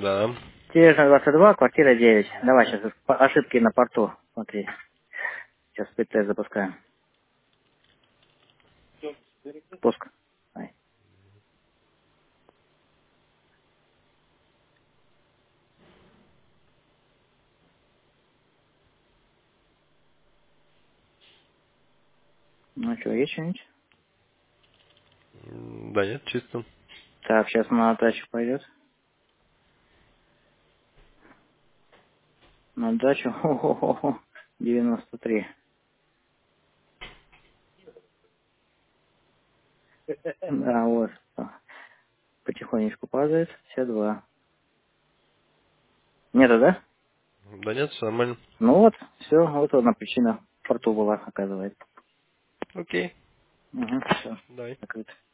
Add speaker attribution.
Speaker 1: Да.
Speaker 2: Тележная 22, квартира 9. Давай сейчас ошибки на порту. Смотри. Сейчас спид-тест запускаем. Пуск. Ай. Ну что, есть что-нибудь?
Speaker 1: Да нет, чисто.
Speaker 2: Так, сейчас на дачу пойдет. На дачу. Хо-хо-хо. 93. Да, вот. Потихонечку падает. Все два. Нету, да?
Speaker 1: Да нет, все нормально.
Speaker 2: Ну вот, все, вот одна причина в порту была, оказывается.
Speaker 1: Окей.
Speaker 2: Угу, все,
Speaker 1: Давай.
Speaker 2: закрыто.